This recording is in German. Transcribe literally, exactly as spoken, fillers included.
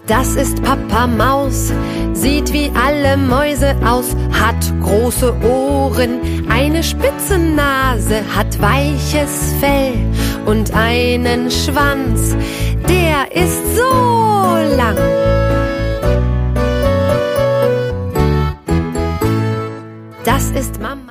Das ist Papa Maus, sieht wie alle Mäuse aus, hat große Ohren, eine spitze Nase, hat weiches Fell und einen Schwanz, der ist so lang. Das ist Mama.